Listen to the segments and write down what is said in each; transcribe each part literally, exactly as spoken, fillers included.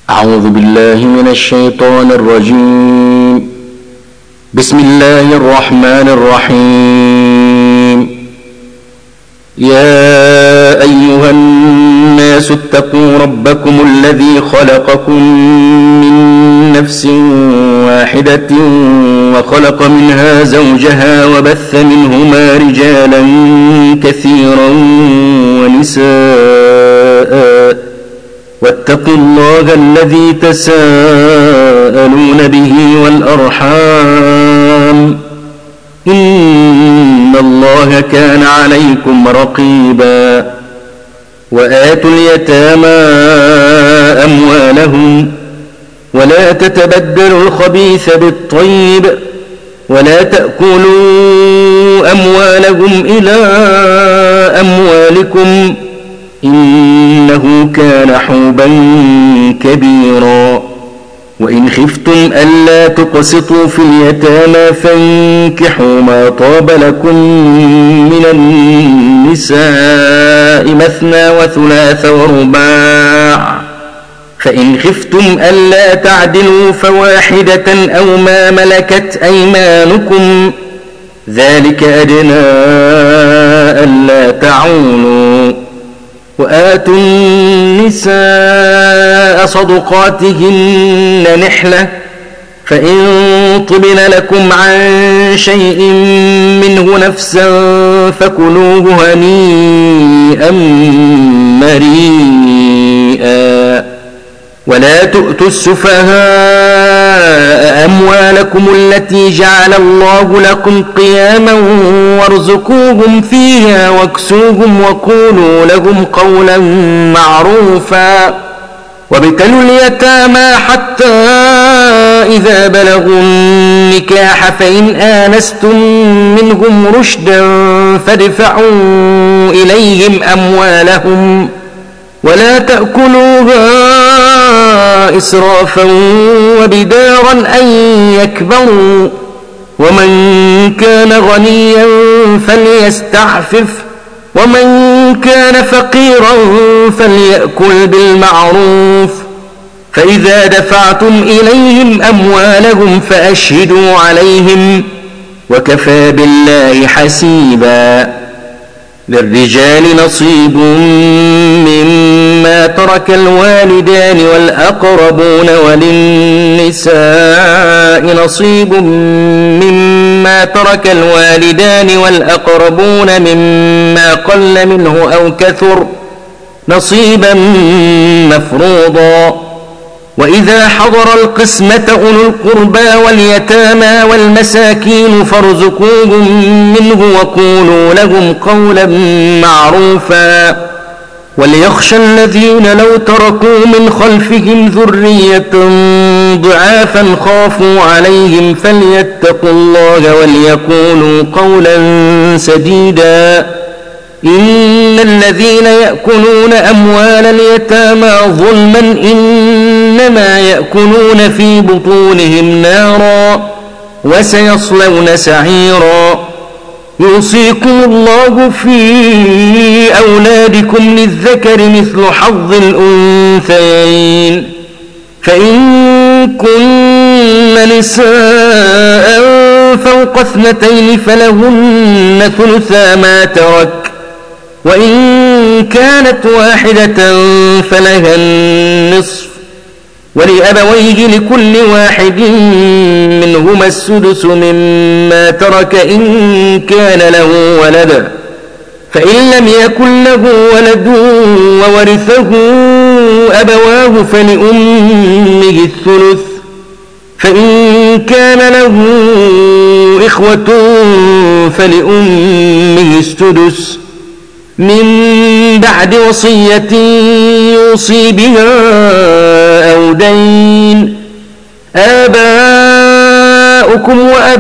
أعوذ بالله من الشيطان الرجيم. بسم الله الرحمن الرحيم. يا أيها الناس اتقوا ربكم الذي خلقكم من نفس واحدة وخلق منها زوجها وبث منهما رجالا كثيرا ونساء واتقوا الله الذي تساءلون به والأرحام إن الله كان عليكم رقيبا. وآتوا اليتامى أموالهم ولا تتبدلوا الخبيث بالطيب ولا تأكلوا أموالهم إلى أموالكم إنه كان حوبا كبيرا. وإن خفتم ألا تقسطوا في اليتامى فانكحوا ما طاب لكم من النساء مثنى وثلاث ورباع، فإن خفتم ألا تعدلوا فواحدة أو ما ملكت أيمانكم ذلك أدنى ألا تعولوا. وآتوا النساء صدقاتهن نحلة، فإن طبن لكم عن شيء منه نفسا فكلوه هنيئا مريئا. ولا تؤتوا السفهاء أموالكم التي جعل الله لكم قياما وارزقوهم فيها واكسوهم وقولوا لهم قولا معروفا. وابتلوا اليتامى حتى إذا بلغوا النكاح فإن آنستم منهم رشدا فادفعوا إليهم أموالهم ولا تأكلوها إسرافا وبدارا أن يكبروا. ومن كان غنيا فليستعفف ومن كان فقيرا فليأكل بالمعروف. فإذا دفعتم إليهم أموالهم فأشهدوا عليهم وكفى بالله حسيبا. للرجال نصيب مما ترك الوالدان والأقربون وللنساء نصيب مما ترك الوالدان والأقربون مما قل منه أو كثر نصيبا مفروضا. وإذا حضر القسمة أولو القربى واليتامى والمساكين فارزقوهم منه وقولوا لهم قولا معروفا. وليخشى الذين لو تركوا من خلفهم ذرية ضعافا خافوا عليهم فليتقوا الله وليقولوا قولا سديدا. إن الذين يأكلون أموال اليتامى ظلما إنما يأكلون في بطونهم نارا وسيصلون سعيرا. يوصيكم الله في أولادكم للذكر مثل حظ الأنثيين، فإن كن نساء فوق اثنتين فلهن ثلثا ما ترك، وإن كانت واحدة فلها النصف، ولأبويه لكل واحد منهما السدس مما ترك إن كان له ولد، فإن لم يكن له ولد وورثه أبواه فلأمه الثلث، فإن كان له إخوة فلأمه السدس من بعد وصية يوصي بها أو دين. آباؤكم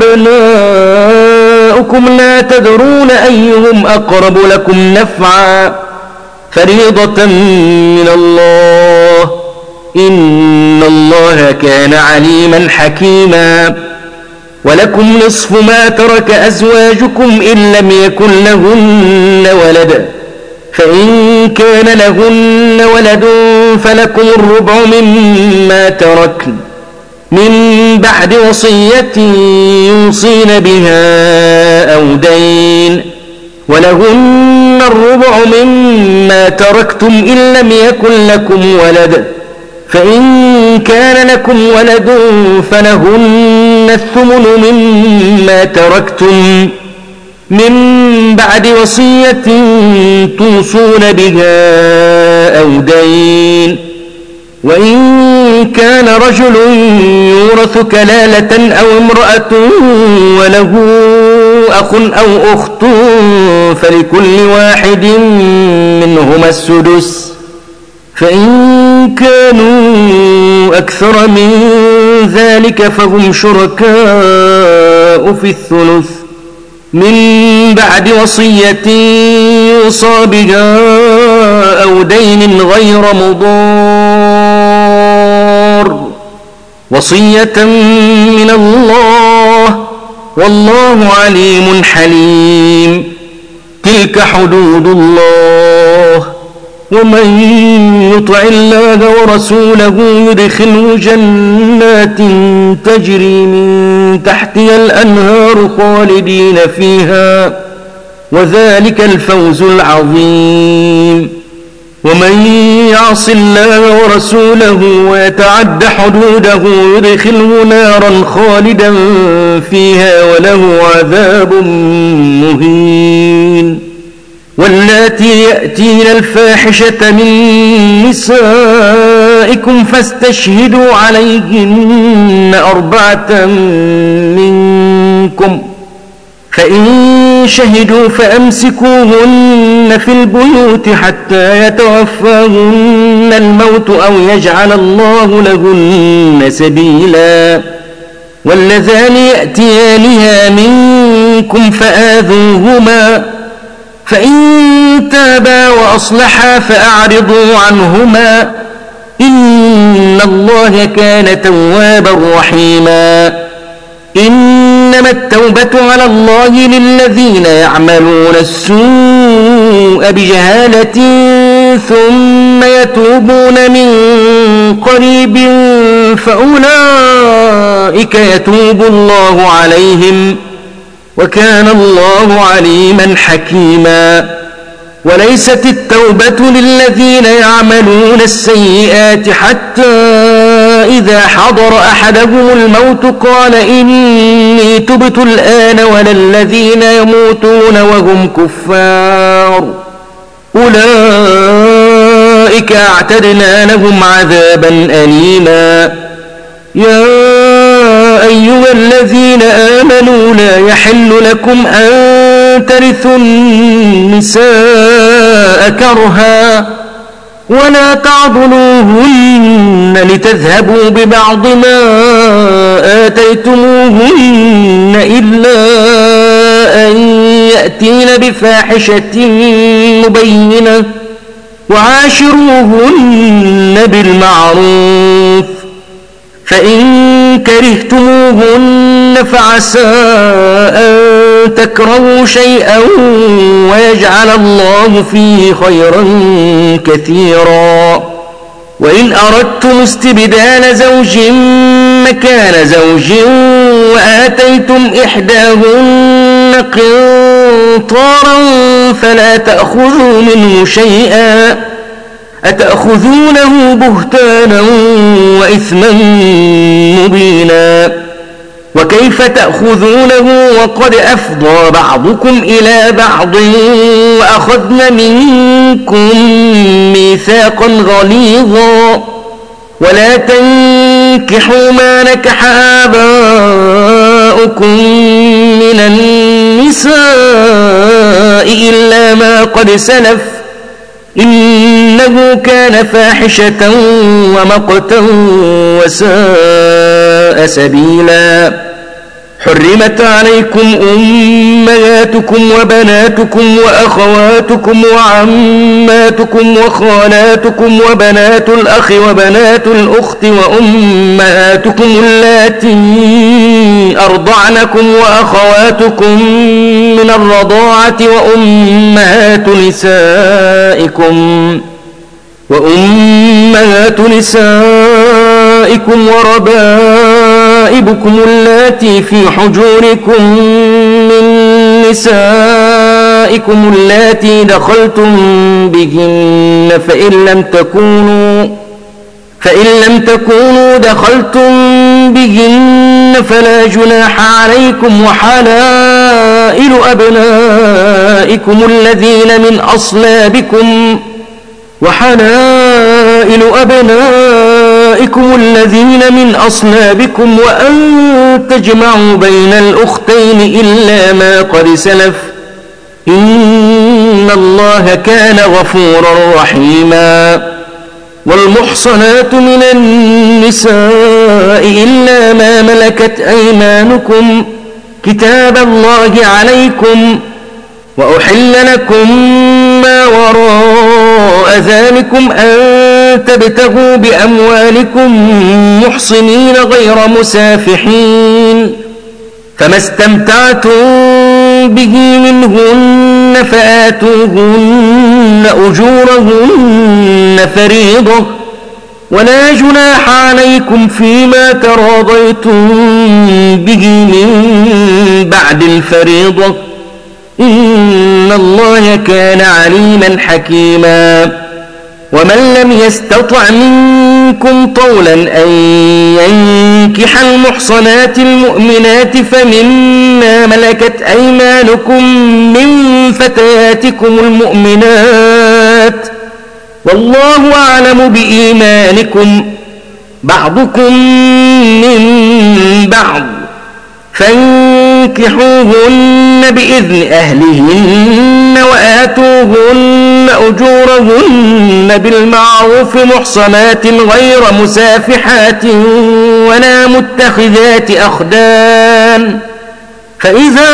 وأبناؤكم لا تدرون أيهم أقرب لكم نفعا فريضة من الله إن الله كان عليما حكيما. ولكم نصف ما ترك أزواجكم إن لم يكن لهن ولد، فإن كان لهن ولد فلكم الربع مما تركن من بعد وصية يوصين بها أو دين، ولهن الربع مما تركتم إن لم يكن لكم ولد، فإن كان لكم ولد فلهن الثمن مما تركتم من بعد وصية توصون بها أو دين. وإن كان رجل يورث كلالة أو امرأة وله أخ أو أخت فلكل واحد منهما السدس، فإن كانوا أكثر من ذلك فهم شركاء في الثلث من بعد وصية يوصى بها أو دين غير مضار، وصية من الله والله عليم حليم. تلك حدود الله، ومن يطع الله ورسوله يدخله جنات تجري من تحتها الأنهار خالدين فيها، وذلك الفوز العظيم. ومن يعص الله ورسوله ويتعد حدوده يدخله نارا خالدا فيها وله عذاب مهين. واللاتي يأتين الفاحشة من نسائكم فاستشهدوا عليهن أربعة منكم، فإن شهدوا فأمسكوهن في البيوت حتى يتوفاهن الموت أو يجعل الله لهن سبيلا. واللذان يأتيانها منكم فآذوهما، فإن تابا وأصلحا فأعرضوا عنهما، إن الله كان توابا رحيما. إنما التوبة على الله للذين يعملون السوء بجهالة ثم يتوبون من قريب فأولئك يتوب الله عليهم، وكان الله عليما حكيما. وليست التوبة للذين يعملون السيئات حتى إذا حضر أحدهم الموت قال إني تبت الآن، ولا الذين يموتون وهم كفار أولئك أعتدنا لهم عذابا أليما. يا أيها الذين آمنوا لا يحل لكم أن ترثوا النساء كرها ولا تعضلوهن لتذهبوا ببعض ما آتيتموهن إلا أن يأتين بفاحشة مبينة، وعاشروهن بالمعروف، فإن كرهتموهن فعسى أن تكرهوا شيئا ويجعل الله فيه خيرا كثيرا. وإن أردتم استبدال زوج مكان زوج وآتيتم إحداهن قنطارا فلا تأخذوا منه شيئا، أتأخذونه بهتانا وإثما مبينا. وكيف تأخذونه وقد أفضى بعضكم إلى بعض وأخذن منكم ميثاقا غليظا. ولا تنكحوا ما نكح آباؤكم من النساء إلا ما قد سلف، إنه كان فاحشة ومقتا وساء سبيلا. حرمت عليكم أمهاتكم وبناتكم وأخواتكم وعماتكم وخالاتكم وبنات الأخ وبنات الأخت وأمهاتكم اللاتي أرضعنكم وأخواتكم من الرضاعة وأمهات نسائكم وأمهات نسائكم وربائبكم اللاتي في حجوركم من نسائكم اللاتي دخلتم بهن فإن لم تكونوا فإن لم تكونوا دخلتم بهن فلا جناح عليكم وحلائل أبنائكم الذين من أصلابكم وحلائل أبنائكم الذين من أصلابكم وأن تجمعوا بين الأختين إلا ما قد سلف إن الله كان غفورا رحيما. والمحصنات من النساء إلا ما ملكت أيمانكم كتاب الله عليكم وأحل لكم ما وراء ذلكم أن تبتغوا بأموالكم محصنين غير مسافحين فما استمتعتم به منهن فآتوهن أجورهن فريضة ولا جناح عليكم فيما تراضيتم به من بعد الفريضة إن الله كان عليما حكيما. ومن لم يستطع منكم طولا أن ينكح المحصنات المؤمنات فمما ملكت أيمانكم من فتياتكم المؤمنات والله أعلم بإيمانكم بعضكم من بعض فانكحوهن بإذن أهلهن وآتوهن أجورهن بالمعروف محصنات غير مسافحات ولا متخذات أخدان فإذا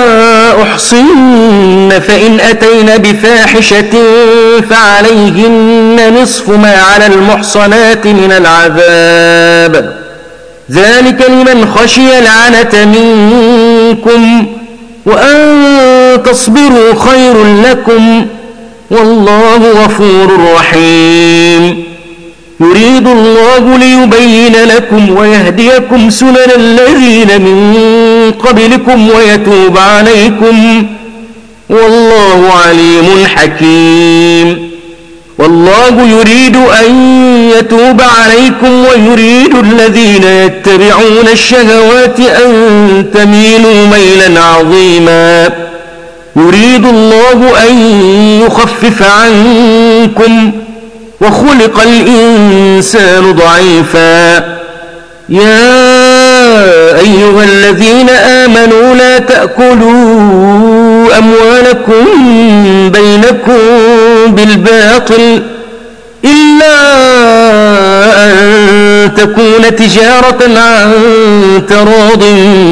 أحصن فإن أتين بفاحشة فعليهن نصف ما على المحصنات من العذاب ذلك لمن خشي العنة منكم وأن تصبروا خير لكم والله غفور رحيم. يريد الله ليبين لكم ويهديكم سنن الذين من قبلكم ويتوب عليكم والله عليم حكيم. والله يريد أن يتوب عليكم ويريد الذين يتبعون الشهوات أن تميلوا ميلا عظيما. يريد الله أن يخفف عنكم وخلق الإنسان ضعيفا. يا أيها الذين آمنوا لا تأكلوا أموالكم بينكم بالباطل إلا أن تكون تجارة عن تراض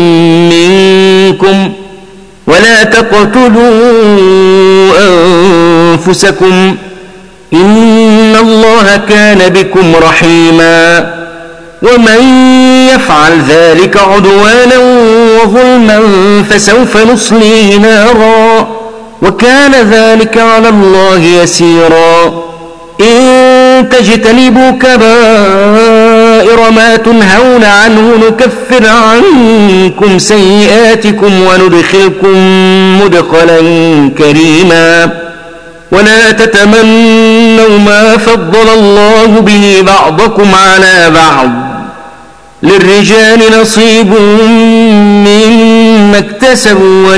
منكم ولا تقتلوا أنفسكم إن الله كان بكم رحيما. ومن يفعل ذلك عدوانا وظلما فسوف نصليه نارا وكان ذلك على الله يسيرا. إن تجتنبوا كبائر ما تنهون عنه نكفر عنكم سيئاتكم وندخلكم مدخلا كريما. ولا تتمنوا ما فضل الله به بعضكم على بعض للرجال نصيب مما اكتسبوا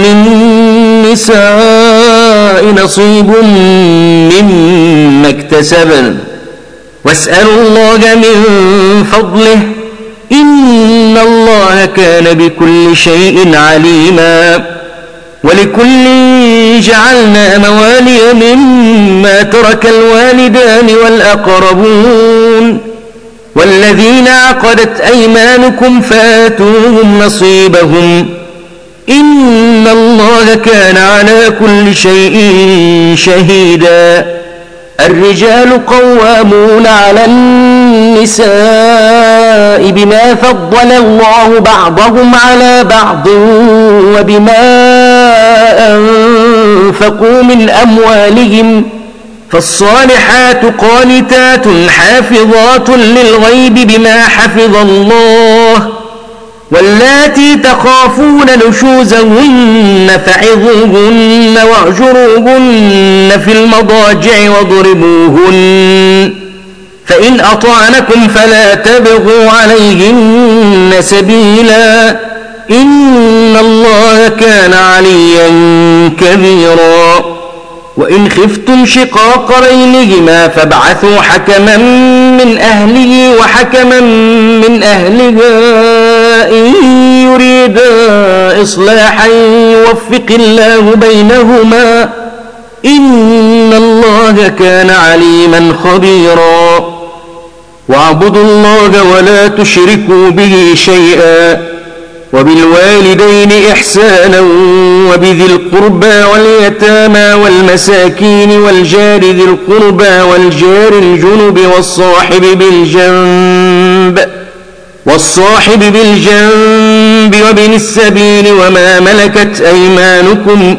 وللنساء نصيب مما اكتسبن واسألوا الله من فضله إن الله كان بكل شيء عليما. ولكل جعلنا موالي مما ترك الوالدان والأقربون والذين عقدت أيمانكم فآتوهم نصيبهم إن الله كان على كل شيء شهيدا. الرجال قوامون على النساء بما فضل الله بعضهم على بعض وبما أنفقوا من أموالهم، فالصالحات قانتات حافظات للغيب بما حفظ الله، واللاتي تخافون نشوزهن فعظوهن واهجروهن في المضاجع واضربوهن، فإن أطعنكم فلا تبغوا عليهن سبيلا إن الله كان عليا كبيرا. وإن خفتم شقاق بينهما فابعثوا حكما من أهله وحكما من أهلها إن يريدا إصلاحا يوفق الله بينهما إن الله كان عليما خبيرا. واعبدوا الله ولا تشركوا به شيئا، وبالوالدين إحسانا وبذي القربى واليتامى والمساكين والجار ذي القربى والجار الجنب والصاحب بالجنب والصاحب بالجنب وابن السبيل وما ملكت أيمانكم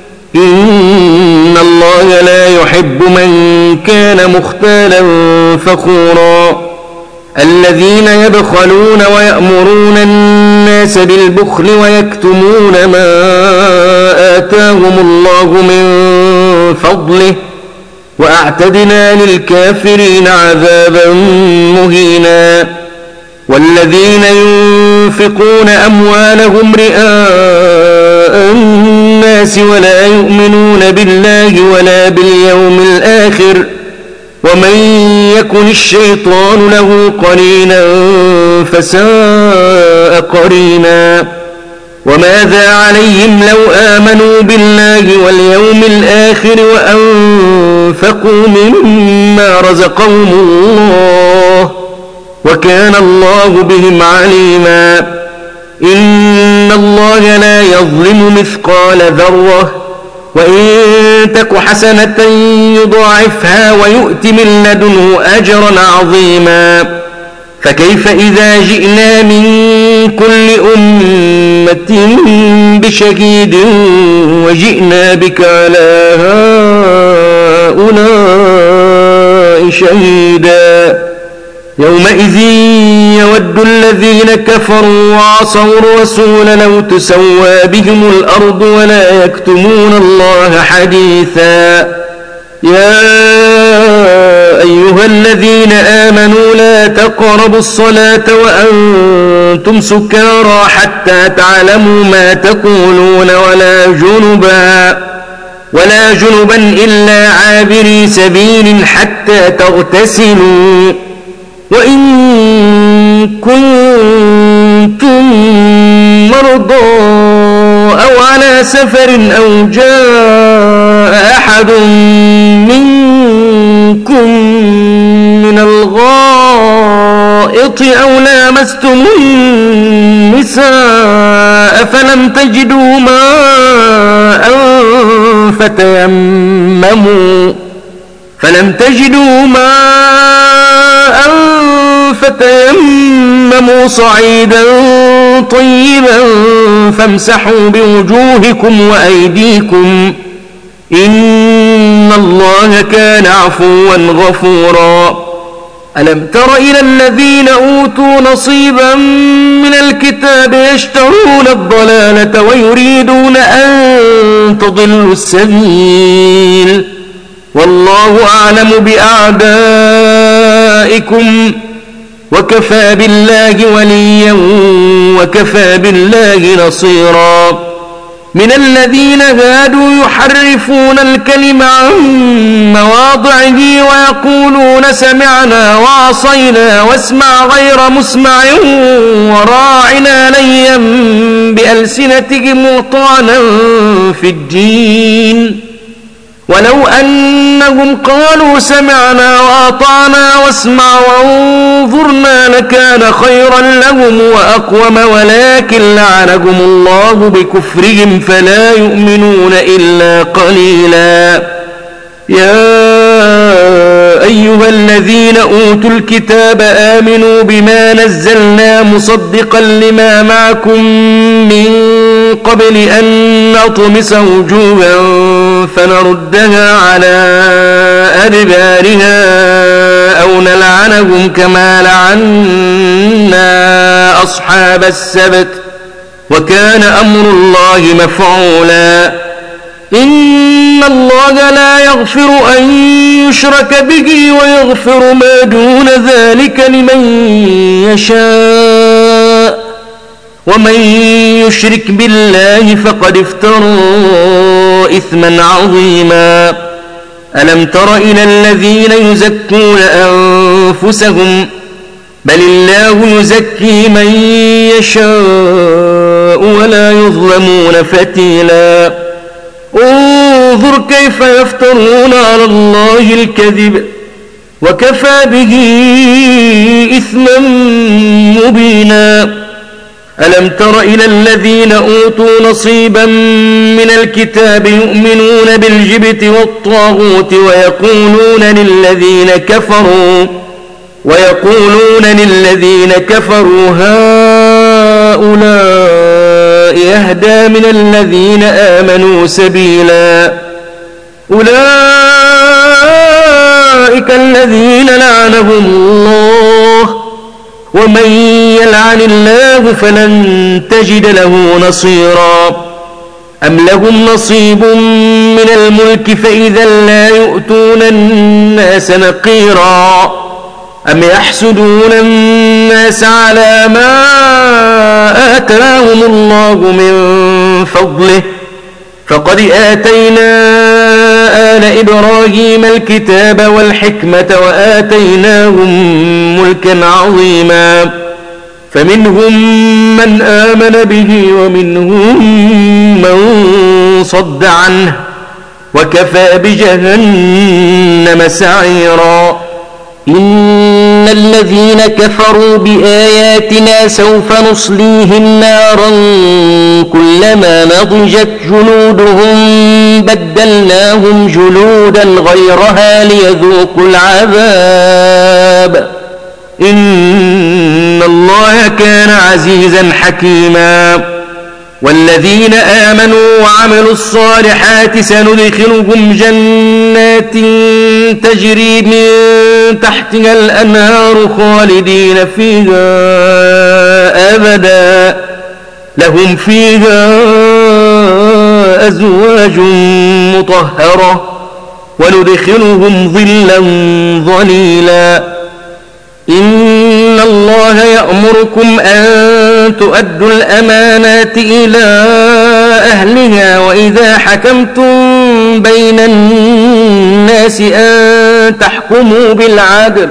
إن الله لا يحب من كان مختالا فخورا. الذين يبخلون ويأمرون الناس بالبخل ويكتمون ما آتاهم الله من فضله وأعتدنا للكافرين عذابا مهينا. والذين ينفقون أموالهم رئاء الناس ولا يؤمنون بالله ولا باليوم الآخر ومن يكن الشيطان له قرينا فساء قرينا. وماذا عليهم لو آمنوا بالله واليوم الآخر وأنفقوا مما رزقهم الله وكان الله بهم عليما. إن الله لا يظلم مثقال ذرة وإن تك حسنة يضاعفها ويؤت من لدنه أجرا عظيما. فكيف إذا جئنا من كل أمة بشهيد وجئنا بك على هؤلاء شهيدا. يومئذ يود الذين كفروا وعصوا الرسول لو تسوى بهم الأرض ولا يكتمون الله حديثا. يا أيها الذين آمنوا لا تقربوا الصلاة وأنتم سكارى حتى تعلموا ما تقولون ولا جنبا ولا جنبا إلا عابري سبيل حتى تغتسلوا وإن كنتم مرضى أو على سفر أو جاء أحد منكم من الغائط أو لامستم النساء فلم تجدوا ماء فتيمموا فلم تجدوا ماء فتيمموا صعيدا طيبا فامسحوا بوجوهكم وأيديكم إن الله كان عفوا غفورا. ألم تر إلى الذين أوتوا نصيبا من الكتاب يشترون الضلالة ويريدون أن تضلوا السبيل والله أعلم بأعدائكم وكفى بالله وليا وكفى بالله نصيرا. من الذين هادوا يحرفون الكلم عن مواضعه ويقولون سمعنا وعصينا واسمع غير مسمع وراعنا ليا بألسنتهم وطعنا في الدين ولو أنهم قالوا سمعنا وأطعنا واسمع وانظرنا لكان خيرا لهم وأقوم، ولكن لعنهم الله بكفرهم فلا يؤمنون إلا قليلا. يا أيها الذين أوتوا الكتاب آمنوا بما نزلنا مصدقا لما معكم من قبل أن نطمس وجوها فنردها على أدبارها أو نلعنهم كما لعنا أصحاب السبت وكان أمر الله مفعولا. إن الله لا يغفر أن يشرك به ويغفر ما دون ذلك لمن يشاء، ومن يشرك بالله فقد افترى إثما عظيما. ألم تر إلى الذين يزكون أنفسهم بل الله يزكي من يشاء ولا يظلمون فتيلا. انظر كيف يفترون على الله الكذب وكفى به إثما مبينا. ألم تر إلى الذين أوتوا نصيبا من الكتاب يؤمنون بالجبت والطاغوت ويقولون للذين كفروا ويقولون للذين كفروا هؤلاء يهدى من الذين آمنوا سبيلا. أولئك الذين لعنهم الله ومن يلعن الله فلن تجد له نصيرا. أم لهم نصيب من الملك فإذا لا يؤتون الناس نقيرا. أم يحسدون الناس على ما آتاهم الله من فضله فقد آتينا آل إبراهيم الكتاب والحكمة وآتيناهم ملكا عظيما. فمنهم من آمن به ومنهم من صد عنه وكفى بجهنم سعيرا. إن الذين كفروا بآياتنا سوف نصليهم نارا كلما نضجت جلودهم بدلناهم جلودا غيرها ليذوقوا العذاب إن الله كان عزيزا حكيما. والذين آمنوا وعملوا الصالحات سندخلهم جنات تجري من تحتها الأنهار خالدين فيها أبدا لهم فيها أزواج مطهرة وندخلهم ظلا ظليلا. إن الله يأمركم أن تؤدوا الأمانات إلى أهلها وإذا حكمتم بين الناس أن تحكموا بالعدل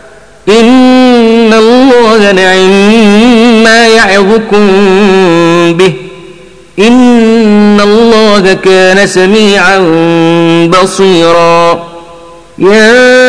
إن الله نعم ما يعظكم به إن الله كان سميعا بصيرا. يا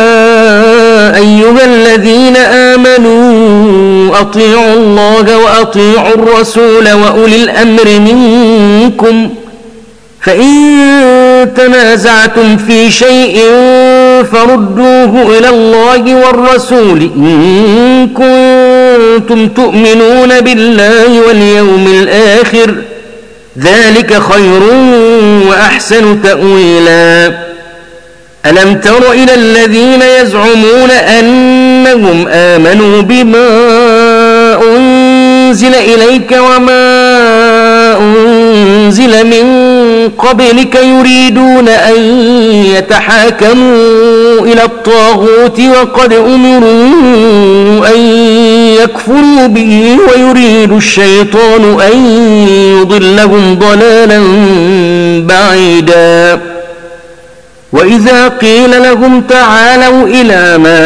أيها الذين آمنوا أطيعوا الله وأطيعوا الرسول وأولي الأمر منكم فإن تنازعتم في شيء فردوه إلى الله والرسول إن كنتم تؤمنون بالله واليوم الآخر ذلك خير وأحسن تأويلا. ألم تر إلى الذين يزعمون أنهم آمنوا بما أنزل إليك وما أنزل من قبلك يريدون أن يتحاكموا إلى الطاغوت وقد أمروا أن يكفروا به ويريد الشيطان أن يضلهم ضلالا بعيدا. وإذا قيل لهم تعالوا إلى ما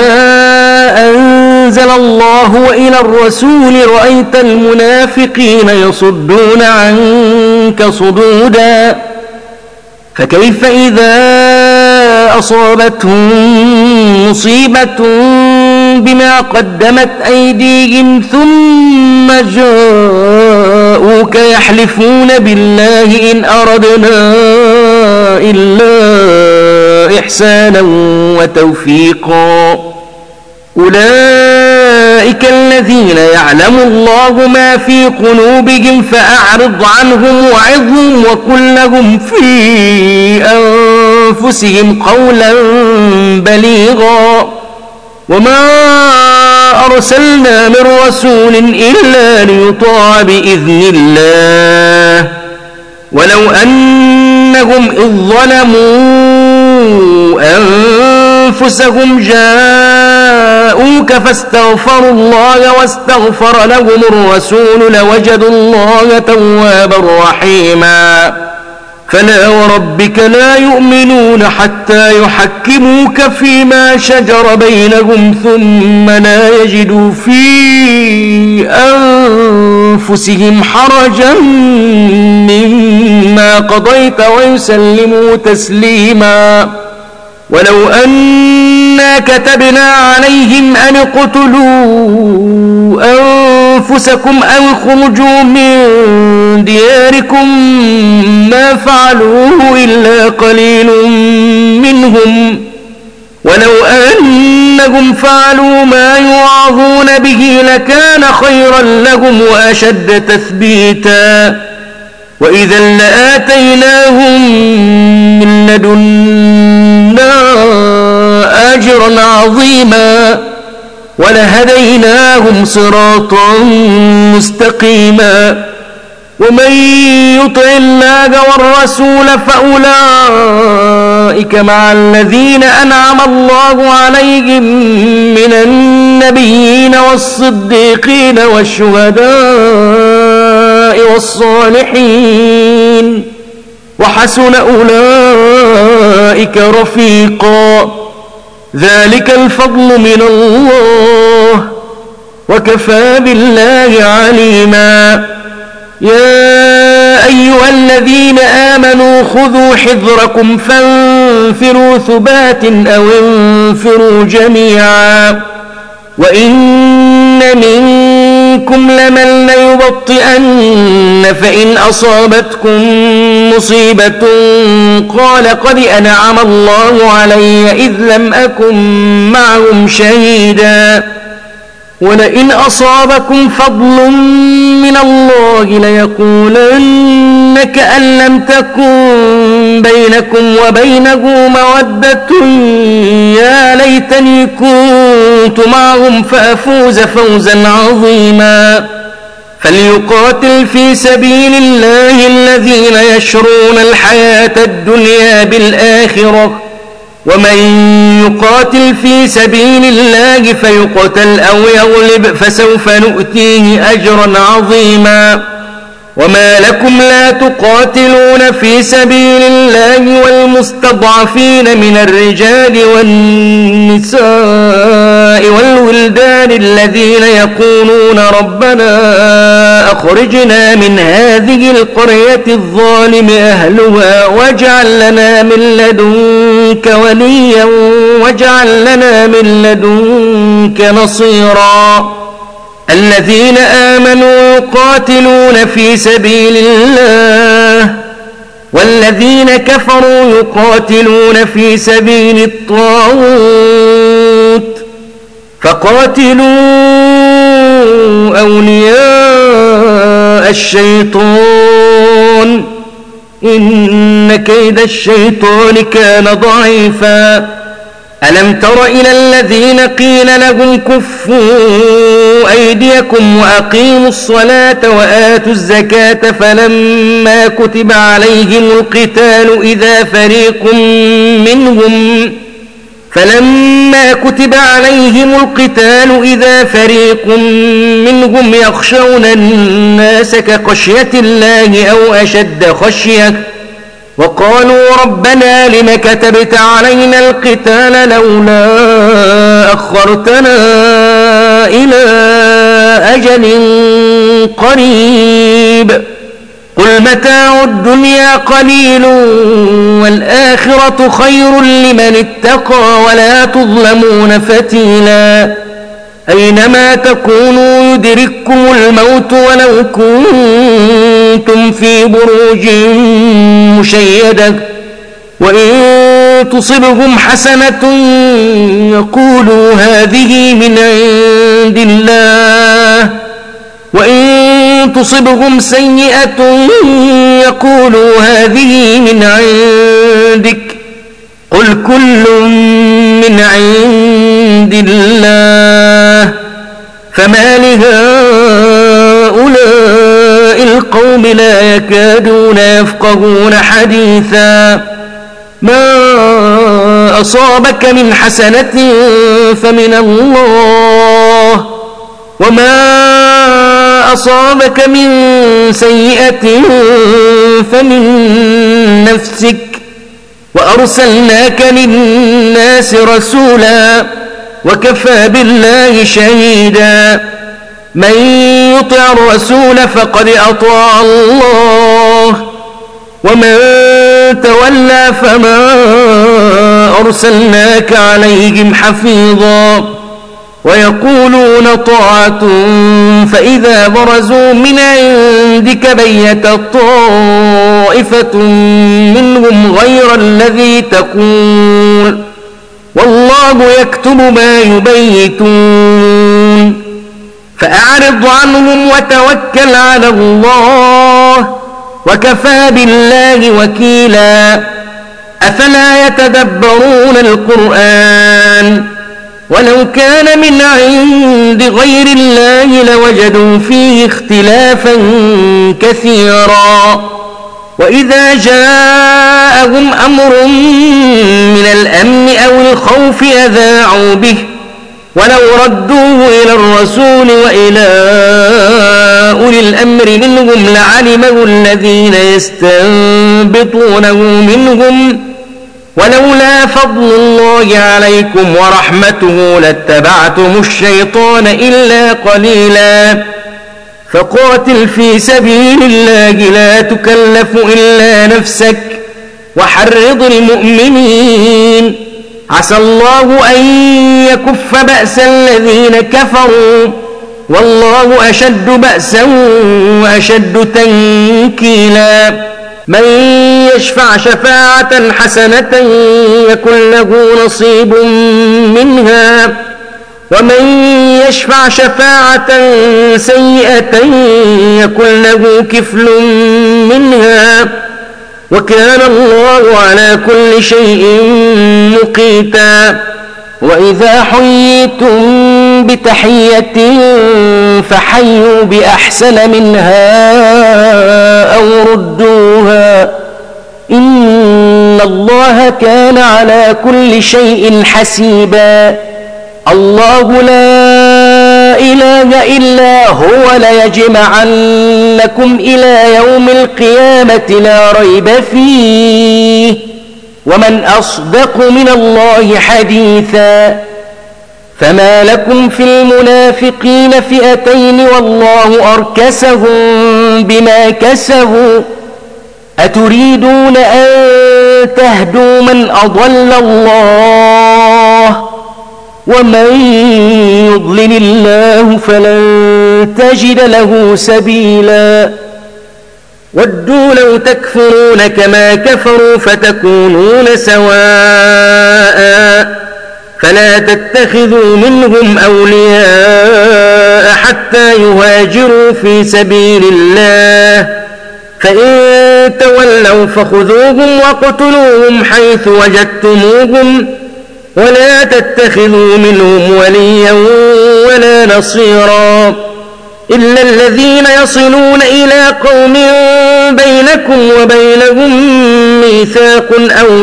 أنزل الله وإلى الرسول رأيت المنافقين يصدون عنك صدودا فكيف إذا أصابتهم مصيبة بما قدمت أيديهم ثم جاءوك يحلفون بالله إن أردنا إلا إحسانا وتوفيقا أولئك الذين يعلم الله ما في قلوبهم فأعرض عنهم وعظهم وقل لهم في أنفسهم قولا بليغا وما أرسلنا من رسول إلا ليطاع بإذن الله ولو أنهم إذ ظلموا أنفسهم جاءوك فاستغفروا الله واستغفر لهم الرسول لوجدوا الله توابا رحيما فلا وربك لا يؤمنون حتى يحكموك فيما شجر بينهم ثم لا يجدوا في أنفسهم حرجا مما قضيت ويسلموا تسليما ولو أنا كتبنا عليهم أن اقتلوا أنفسكم أو اخرجوا من دياركم ما فعلوه إلا قليل منهم ولو أنهم فعلوا ما يوعظون به لكان خيرا لهم وأشد تثبيتا وإذا لآتيناهم من لدنا أجرا عظيما ولهديناهم صراطا مستقيما ومن يطع الله والرسول فأولئك مع الذين أنعم الله عليهم من النبيين والصديقين والشهداء والصالحين وحسن أولئك رفيقا ذلك الفضل من الله وكفى بالله عليما يا أيها الذين آمنوا خذوا حذركم فانفروا ثبات أو انفروا جميعا وإن منكم لمن ليبطئن فإن أصابتكم مصيبة قال قد أنعم الله علي إذ لم أكن معهم شهيدا ولئن أصابكم فضل من الله ليقولن كأن لم تكن بينكم وبينه مودة يا ليتني كنت معهم فأفوز فوزا عظيما فليقاتل في سبيل الله الذين يشرون الحياة الدنيا بالآخرة ومن يقاتل في سبيل الله فيقتل أو يغلب فسوف نؤتيه أجرا عظيما وما لكم لا تقاتلون في سبيل الله والمستضعفين من الرجال والنساء والولدان الذين يقولون ربنا أخرجنا من هذه القرية الظالم أهلها واجعل لنا من لدنك وليا واجعل لنا من لدنك نصيرا الذين آمنوا يقاتلون في سبيل الله والذين كفروا يقاتلون في سبيل الطاغوت فقاتلوا أولياء الشيطان إن كيد الشيطان كان ضعيفا ألم تر إلى الذين قيل لهم كفوا أيديكم وأقيموا الصلاة وآتوا الزكاة فلما كتب عليهم القتال إذا فريق منهم فلما كتب عليهم القتال إذا فريق منهم يخشون الناس كخشية الله أو أشد خشية وقالوا ربنا لم كتبت علينا القتال لولا أخرتنا إلى أجل قريب قل ومتاع الدنيا قليل والآخرة خير لمن اتقى ولا تظلمون فتيلا أينما تكونوا يدرككم الموت ولو كنتم في بروج مشيدة وإن تصبهم حسنة يقولوا هذه من عند الله وإن تصبهم سيئة يقولوا هذه من عندك قل كل من عند الله فما لهؤلاء القوم لا يكادون يفقهون حديثا ما أصابك من حسنة فمن الله وما أصابك من سيئة فمن نفسك وأرسلناك للناس رسولا وكفى بالله شهيدا من يطع الرسول فقد أطاع الله ومن تولى فما أرسلناك عليهم حفيظا ويقولون طاعة فإذا برزوا من عندك بيت طائفة منهم غير الذي تقول والله يكتب ما يبيتون فأعرض عنهم وتوكل على الله وكفى بالله وكيلا أفلا يتدبرون القرآن ولو كان من عند غير الله لوجدوا فيه اختلافا كثيرا وإذا جاءهم أمر من الأمن أو الخوف أذاعوا به ولو ردوه إلى الرسول وإلى أولي الأمر منهم لعلمه الذين يستنبطونه منهم ولولا فضل الله عليكم ورحمته لاتبعتم الشيطان إلا قليلا فقاتل في سبيل الله لا تكلف إلا نفسك وحرض المؤمنين عسى الله أن يكف بأس الذين كفروا والله أشد بأسا وأشد تنكيلا من يشفع شفاعة حسنة يكن له نصيب منها ومن يشفع شفاعة سيئة يكن له كفل منها وكان الله على كل شيء مقيتا وإذا حييتم بتحية فحيوا بأحسن منها أو ردوها إن الله كان على كل شيء حسيبا الله لا إله إلا هو ليجمعنكم إلى يوم القيامة لا ريب فيه ومن أصدق من الله حديثا فما لكم في المنافقين فئتين والله أركسهم بما كسبوا أتريدون أن تهدوا من أضل الله ومن يضلل الله فلن تجد له سبيلا ودوا لو تكفرون كما كفروا فتكونون سواء فلا تتخذوا منهم أولياء حتى يهاجروا في سبيل الله فإن تولوا فخذوهم وقتلوهم حيث وجدتموهم ولا تتخذوا منهم وليا ولا نصيرا إلا الذين يصلون إلى قوم بينكم وبينهم ميثاق أو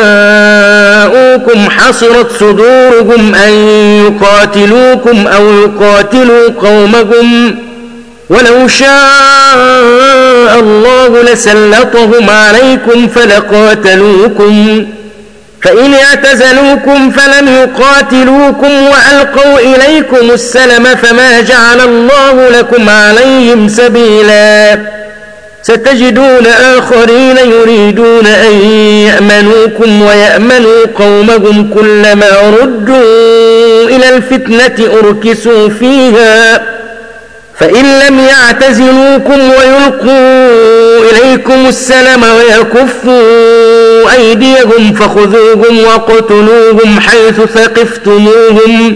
جاءوكم حصرت صدورهم أن يقاتلوكم أو يقاتلوا قومهم ولو شاء الله لسلطهم عليكم فلقاتلوكم فإن اعتزلوكم فلم يقاتلوكم وألقوا إليكم السلم فما جعل الله لكم عليهم سبيلا ستجدون آخرين يريدون أن يأمنوكم ويأمنوا قومهم كلما ردوا إلى الفتنة أركسوا فيها فإن لم يعتزلوكم ويلقوا إليكم السلم ويكفوا أيديهم فخذوهم وقتلوهم حيث ثقفتموهم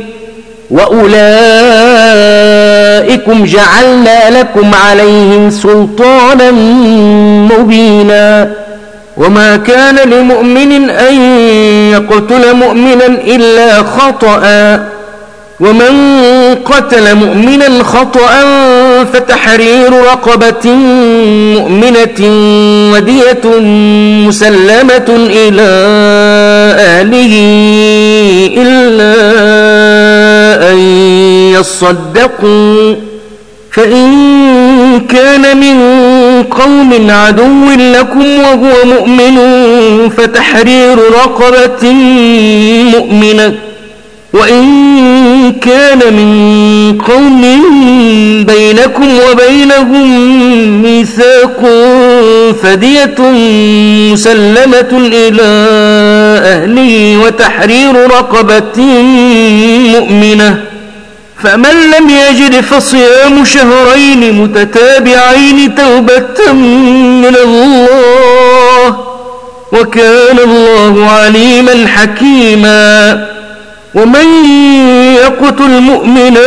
وأولئكم جعلنا لكم عليهم سلطانا مبينا وما كان لمؤمن أن يقتل مؤمنا إلا خطأ ومن قتل مؤمنا خطأ فتحرير رقبة مؤمنة ودية مسلمة إلى أهله إلا أن يصدقوا فإن كان من قوم عدو لكم وهو مؤمن فتحرير رقبة مؤمنة وإن كان من قوم بينكم وبينهم ميثاق فدية مسلمة إلى أهله وتحرير رقبة مؤمنة فمن لم يجد فصيام شهرين متتابعين توبة من الله وكان الله عليما حكيما ومن يقتل مؤمنا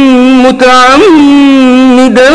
متعمدا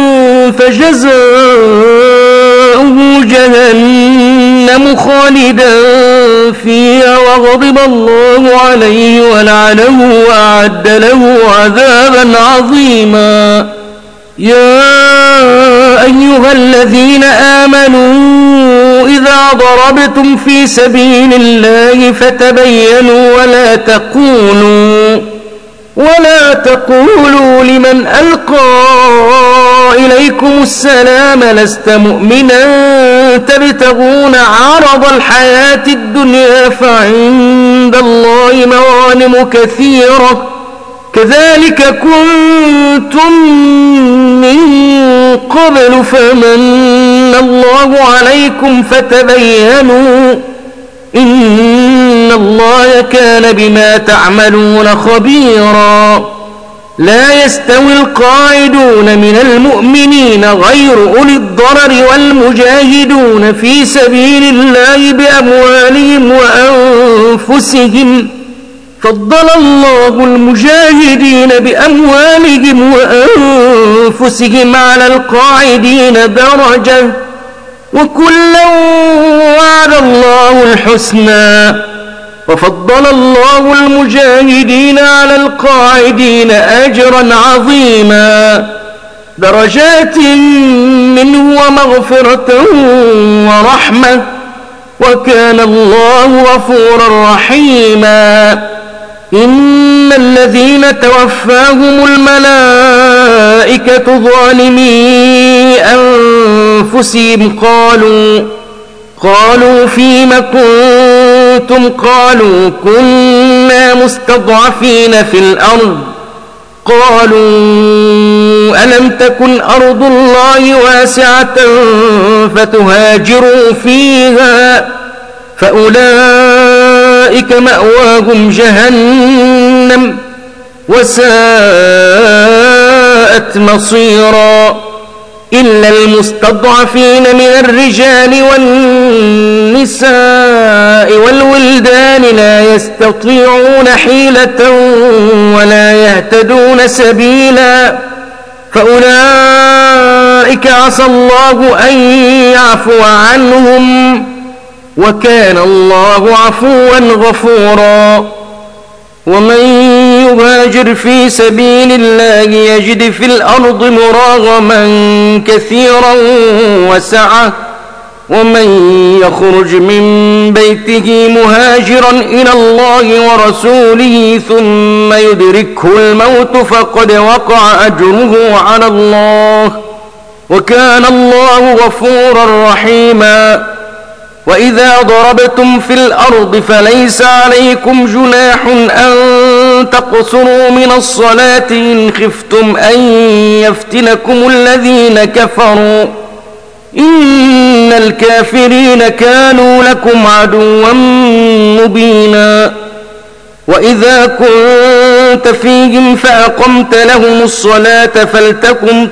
فجزاؤه جهنم خالدا فيها وغضب الله عليه ولعنه وأعد له عذابا عظيما يا أيها الذين آمنوا إذا ضربتم في سبيل الله فتبينوا ولا تقولوا ولا تقولوا لمن ألقى إليكم السلام لست مؤمنا تبتغون عرض الحياة الدنيا فعند الله مغانم كثيرة كذلك كنتم من قبل فمن الله عليكم فتبينوا إن الله كان بما تعملون خبيرا لا يستوي القاعدون من المؤمنين غير أولي الضرر والمجاهدون في سبيل الله بأموالهم وأنفسهم فضل الله المجاهدين بأموالهم وأنفسهم على القاعدين درجة وكلا وعد الله الحسنى وفضل الله المجاهدين على القاعدين أجرا عظيما درجات منه ومغفرة ورحمة وكان الله غفورا رحيما إن الذين توفاهم الملائكة ظالمي أنفسهم قالوا قالوا فيم كنتم قالوا كنا مستضعفين في الأرض قالوا ألم تكن أرض الله واسعة فتهاجروا فيها فأولئك مأواهم جهنم وساءت مصيرا إلا المستضعفين من الرجال والنساء والولدان لا يستطيعون حيلة ولا يهتدون سبيلا فأولئك عسى الله أن يعفو عنهم وكان الله عفوا غفورا ومن يهاجر في سبيل الله يجد في الأرض مراغما كثيرا وسعة ومن يخرج من بيته مهاجرا إلى الله ورسوله ثم يدركه الموت فقد وقع أجره على الله وكان الله غفورا رحيما وإذا ضربتم في الأرض فليس عليكم جناح أن تقصروا من الصلاة إن خفتم أن يفتنكم الذين كفروا إن الكافرين كانوا لكم عدوا مبينا وإذا كنت فيهم فأقمت لهم الصلاة فلتكن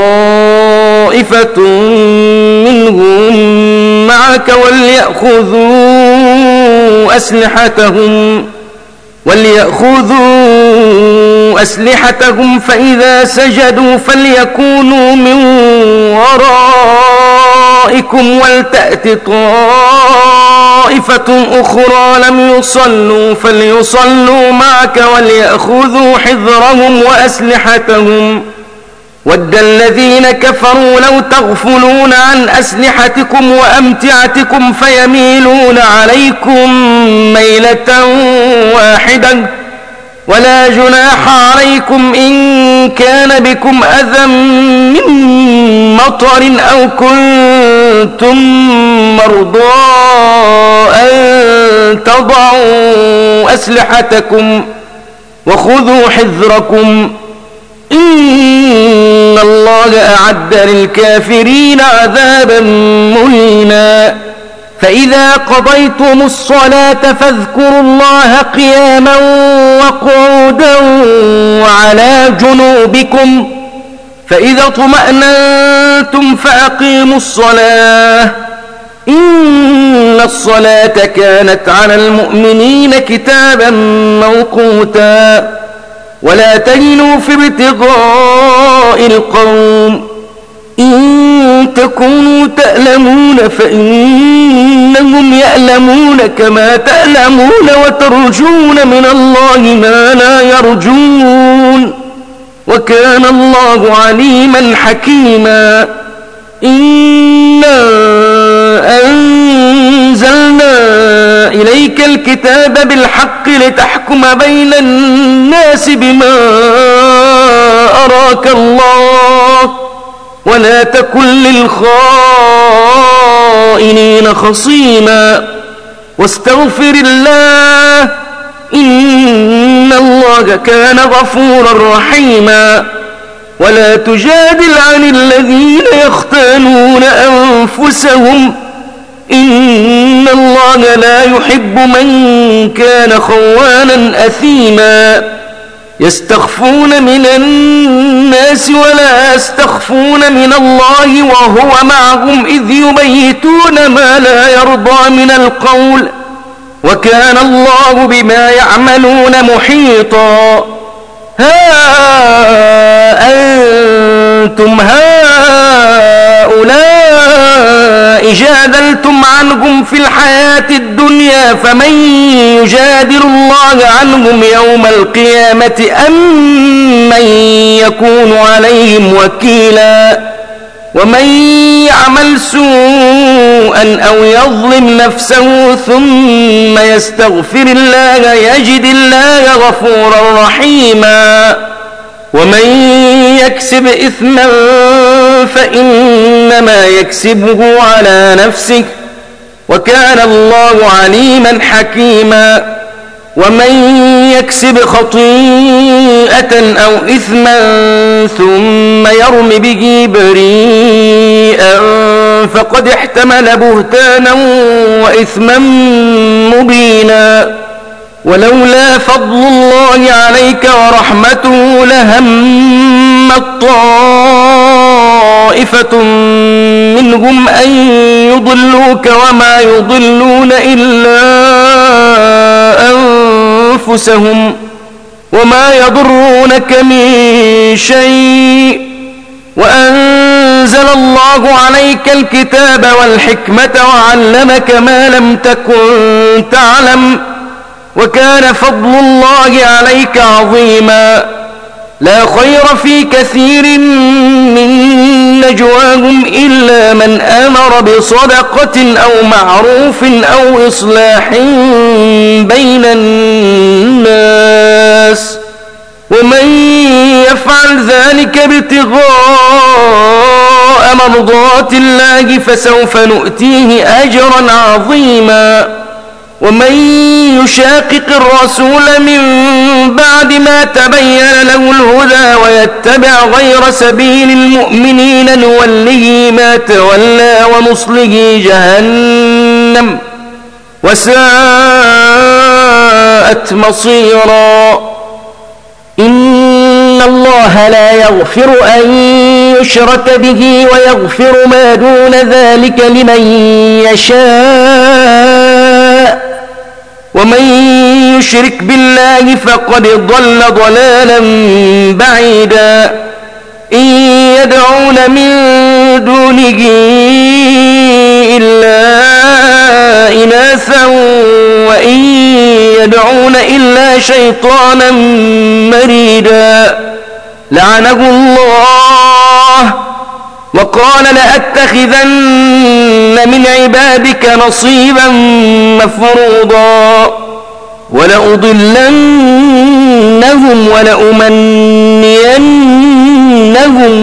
طائفة منهم معك وليأخذوا أسلحتهم وليأخذوا أسلحتهم فإذا سجدوا فليكونوا من ورائكم ولتأت طائفة أخرى لم يصلوا فليصلوا معك وليأخذوا حذرهم وأسلحتهم ود الذين كفروا لو تغفلون عن أسلحتكم وأمتعتكم فيميلون عليكم ميلة واحدة ولا جناح عليكم إن كان بكم أذى من مطر أو كنتم مرضى أن تضعوا أسلحتكم وخذوا حذركم إن الله أعد للكافرين عذابا مهينا فإذا قضيتم الصلاة فاذكروا الله قياما وقعودا وعلى جنوبكم فإذا اطمأننتم فأقيموا الصلاة إن الصلاة كانت على المؤمنين كتابا موقوتا ولا تهنوا في ابتغاء القوم إن تكونوا تألمون فإنهم يألمون كما تألمون وترجون من الله ما لا يرجون وكان الله عليما حكيما إنا أنزلنا إليك الكتاب بالحق لتحكم بين الناس بما أراك الله ولا تكن للخائنين خصيما واستغفر الله إن الله كان غفورا رحيما ولا تجادل عن الذين يختانون أنفسهم إن الله لا يحب من كان خوانا أثيما يستخفون من الناس ولا يستخفون من الله وهو معهم إذ يبيتون ما لا يرضى من القول وكان الله بما يعملون محيطا ها أنتم هؤلاء جادلتم عنهم في الحياة الدنيا فمن يجادل الله عنهم يوم القيامة أم من يكون عليهم وكيلا ومن يعمل سوءا أو يظلم نفسه ثم يستغفر الله يجد الله غفورا رحيما ومن يكسب إثما فإنما يكسبه على نفسه وكان الله عليما حكيما ومن يكسب خطيئة أو إثما ثم يرم به بريئا فقد احتمل بهتانا وإثما مبينا ولولا فضل الله عليك ورحمته لهمت طائفة منهم أن يضلوك وما يضلون إلا أنفسهم وما يضرونك من شيء وأنزل الله عليك الكتاب والحكمة وعلمك ما لم تكن تعلم وكان فضل الله عليك عظيما لا خير في كثير من نجواهم إلا من أمر بصدقة أو معروف أو إصلاح بين الناس ومن يفعل ذلك ابتغاء مرضات الله فسوف نؤتيه أجرا عظيما ومن يشاقق الرسول من بعد ما تبين له الهدى ويتبع غير سبيل المؤمنين نوله ما تولى ونصله جهنم وساءت مصيرا. إن الله لا يغفر أن يشرك به ويغفر ما دون ذلك لمن يشاء ومن يشرك بالله فقد ضل ضلالا بعيدا. إن يدعون من دونه إلا إناثا وإن يدعون إلا شيطانا مريدا لعنه الله وقال لأتخذن من عبادك نصيبا مفروضا ولأضلنهم ولأمنينهم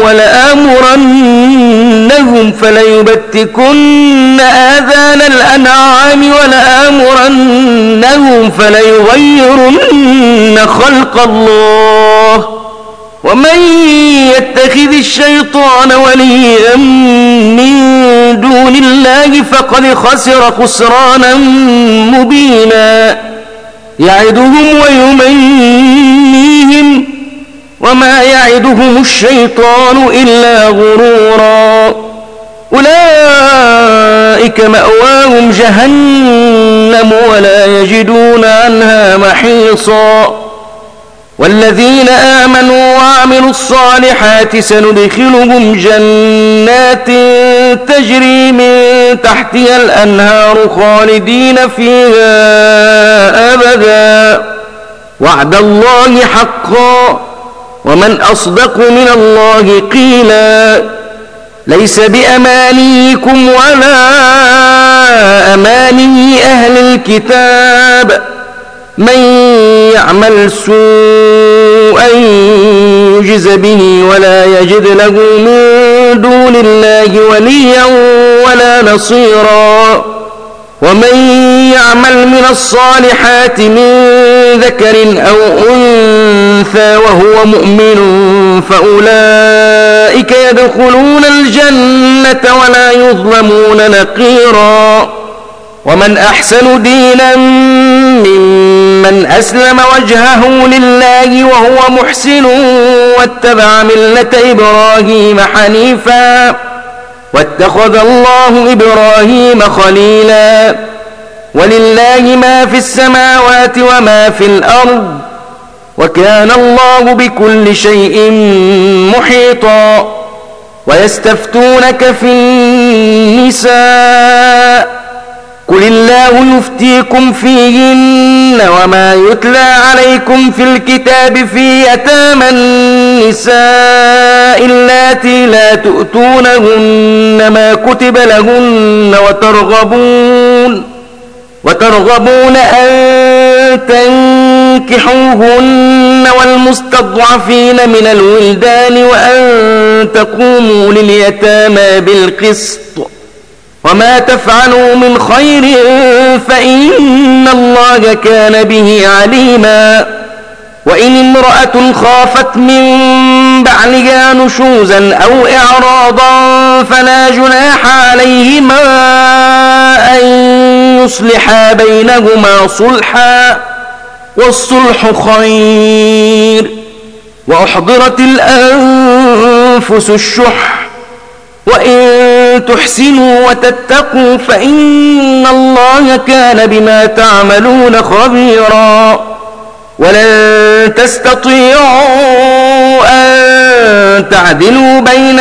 ولآمرنهم فليبتكن آذان الأنعام ولآمرنهم فليغيرن خلق الله ومن يتخذ الشيطان وليا من دون الله فقد خسر خسرانا مبينا. يعدهم ويمنيهم وما يعدهم الشيطان إلا غرورا. أولئك مأواهم جهنم ولا يجدون عنها محيصا. والذين آمنوا وعملوا الصالحات سندخلهم جنات تجري من تحتها الأنهار خالدين فيها أبدا وعد الله حقا ومن أصدق من الله قيلا. ليس بأمانيكم ولا أماني أهل الكتاب من يعمل سوءا يجز به ولا يجد له من دون الله وليا ولا نصيرا. ومن يعمل من الصالحات من ذكر أو أنثى وهو مؤمن فأولئك يدخلون الجنة ولا يظلمون نقيرا. ومن أحسن دينا ممن أسلم وجهه لله وهو محسن واتبع ملة إبراهيم حنيفا واتخذ الله إبراهيم خليلا. ولله ما في السماوات وما في الأرض وكان الله بكل شيء محيطا. ويستفتونك في النساء قل الله يفتيكم فيهن وما يتلى عليكم في الكتاب في يتامى النساء اللاتي لا تؤتونهن ما كتب لهن وترغبون وترغبون أن تنكحوهن والمستضعفين من الولدان وأن تقوموا لليتامى بالقسط وما تفعلوا من خير فإن الله كان به عليما. وإن امرأة خافت من بعلها نشوزا أو إعراضا فلا جناح عليهما أن يصلحا بينهما صلحا والصلح خير. وأحضرت الأنفس الشح وإن تحسنوا وتتقوا فإن الله كان بما تعملون خبيرا. ولن تستطيعوا أن تعدلوا بين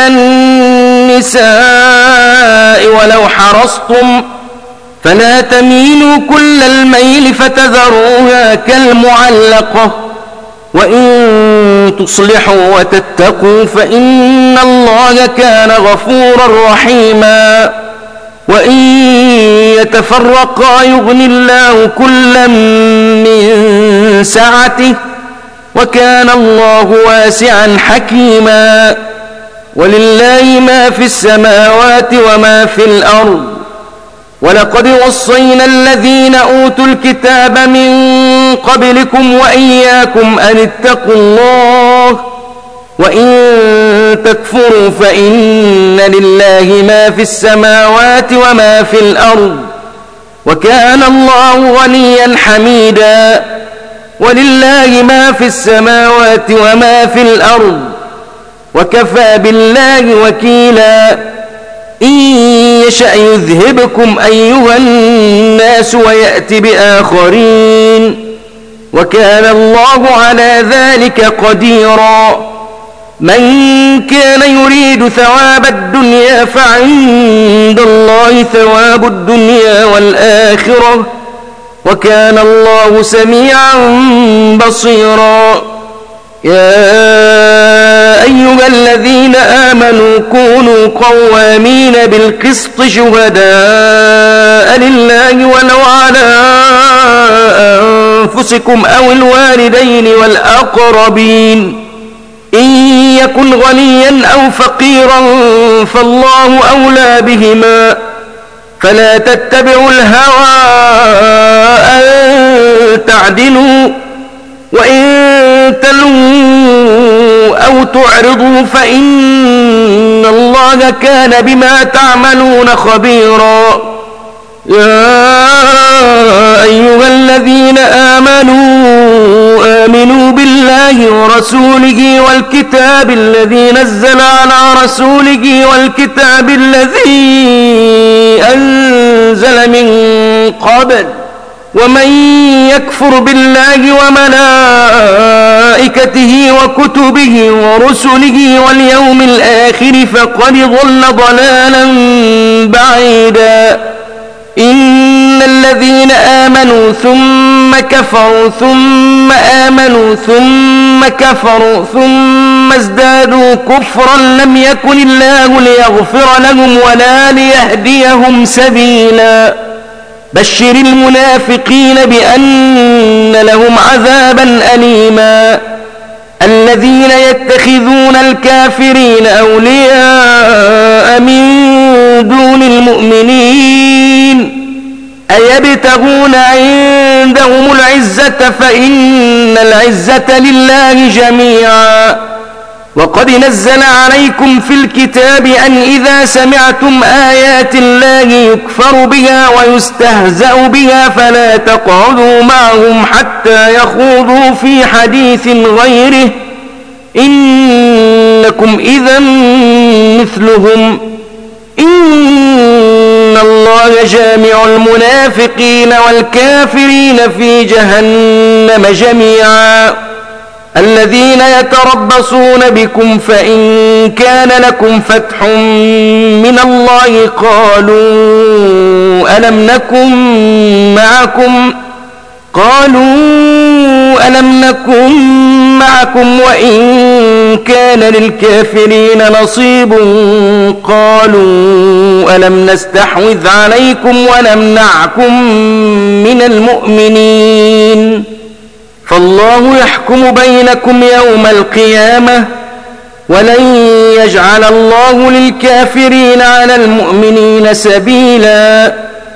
النساء ولو حرصتم فلا تميلوا كل الميل فتذروها كالمعلقة. وإن تصلحوا وتتقوا فإن الله كان غفورا رحيما. وإن يتفرقا يغني الله كلا من سعته وكان الله واسعا حكيما. ولله ما في السماوات وما في الأرض. ولقد وصينا الذين أوتوا الكتاب من قبلكم وإياكم أن اتقوا الله وإن تكفروا فإن لله ما في السماوات وما في الأرض وكان الله غنيا حميدا ولله ما في السماوات وما في الأرض وكفى بالله وكيلا إن يشأ يذهبكم أيها الناس ويأت بآخرين وكان الله على ذلك قديرا من كان يريد ثواب الدنيا فعند الله ثواب الدنيا والآخرة وكان الله سميعا بصيرا يا أيها الذين آمنوا كونوا قوامين بالقسط شهداء لله ولو على أنفسكم أو الوالدين والأقربين إن يكن غنيا أو فقيرا فالله أولى بهما فلا تتبعوا الهوى أن تعدلوا وإن تلووا أو تعرضوا فإن الله كان بما تعملون خبيرا يا أيها الذين آمنوا آمنوا بالله ورسوله والكتاب الذي نزل على رسوله والكتاب الذي أنزل من قبل ومن يكفر بالله وملائكته وكتبه ورسله واليوم الآخر فقد ضل ضلالا بعيدا إن الذين آمنوا ثم كفروا ثم آمنوا ثم كفروا ثم ازدادوا كفرا لم يكن الله ليغفر لهم ولا ليهديهم سبيلا بشر المنافقين بأن لهم عذابا أليما الذين يتخذون الكافرين أولياء من دون المؤمنين أيبتغون عندهم العزة فإن العزة لله جميعا وقد نزل عليكم في الكتاب أن إذا سمعتم آيات الله يكفر بها ويستهزأ بها فلا تقعدوا معهم حتى يخوضوا في حديث غيره إنكم إذا مثلهم إن الله جامع المنافقين والكافرين في جهنم جميعا الذين يتربصون بكم فإن كان لكم فتح من الله قالوا ألم نكن معكم قالوا ألم نكن معكم وإن كان للكافرين نصيب قالوا ألم نستحوذ عليكم ونمنعكم من المؤمنين فالله يحكم بينكم يوم القيامة ولن يجعل الله للكافرين على المؤمنين سبيلا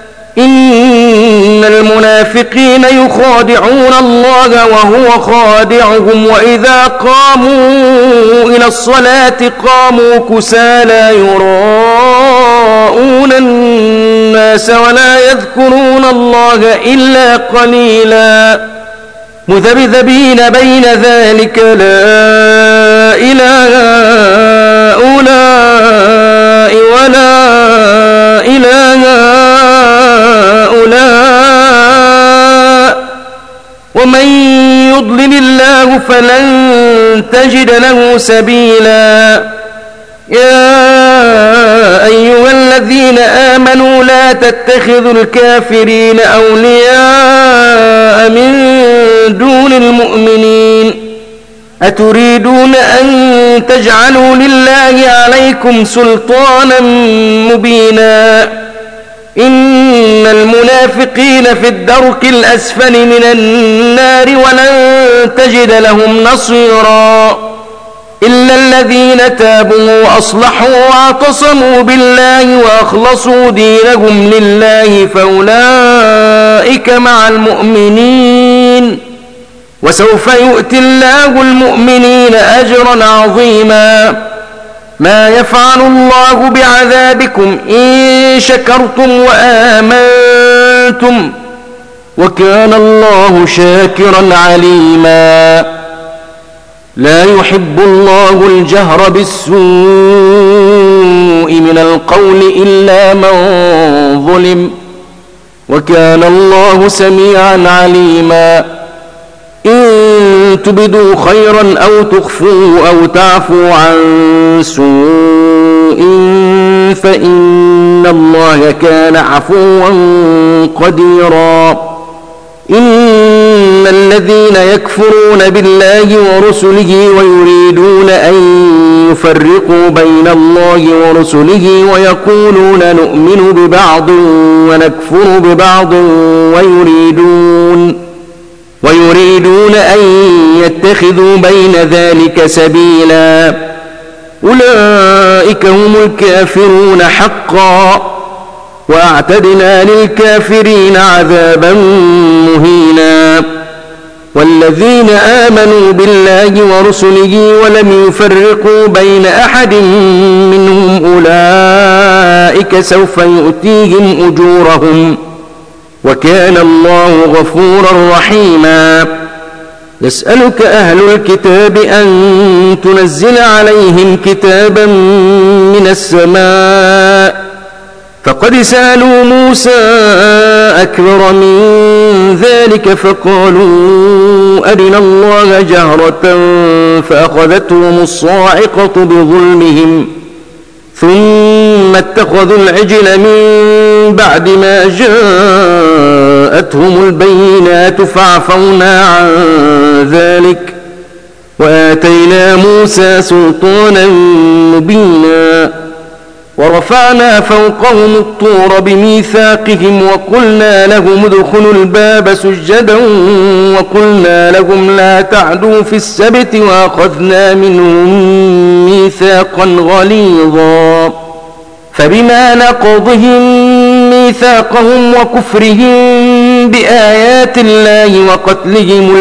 إن المنافقين يخادعون الله وهو خادعهم وإذا قاموا إلى الصلاة قاموا كسالى يراءون الناس ولا يذكرون الله إلا قليلا مذبذبين بين ذلك لا إله هؤلاء ولا إله هؤلاء ومن يضلل الله فلن تجد له سبيلا يا أيها الذين آمنوا لا تتخذوا الكافرين أولياء من دون المؤمنين أتريدون أن تجعلوا لله عليكم سلطانا مبينا إن المنافقين في الدرك الأسفل من النار ولن تجد لهم نصيرا إلا الذين تابوا وأصلحوا واعتصموا بالله وأخلصوا دينهم لله فأولئك مع المؤمنين وسوف يؤتي الله المؤمنين أجرا عظيما. ما يفعل الله بعذابكم إن شكرتم وآمنتم وكان الله شاكرا عليما. لا يحب الله الجهر بالسوء من القول إلا من ظلم وكان الله سميعا عليما. إن تبدوا خيرا أو تخفوه أو تعفوا عن سوء فإن الله كان عفوا قديرا. إن الذين يكفرون بالله ورسله ويريدون أن يفرقوا بين الله ورسله ويقولون نؤمن ببعض ونكفر ببعض ويريدون ويريدون أن يتخذوا بين ذلك سبيلا أولئك هم الكافرون حقا وأعتدنا للكافرين عذابا مهينا. والذين آمنوا بالله ورسله ولم يفرقوا بين أحد منهم أولئك سوف يؤتيهم أجورهم وكان الله غفورا رحيما. يسألك أهل الكتاب أن تنزل عليهم كتابا من السماء فقد سألوا موسى أكبر من ذلك فقالوا أرنا الله جهرة فأخذتهم الصاعقة بظلمهم ثم اتخذوا العجل من بعد ما جاءتهم البينات فعفونا عن ذلك وآتينا موسى سلطانا مبينا. ورفعنا فوقهم الطور بميثاقهم وقلنا لهم ادخلوا الباب سجدا وقلنا لهم لا تعدوا في السبت وأخذنا منهم ميثاقا غليظا. فبما نقضهم ميثاقهم وكفرهم بآيات الله وقتلهم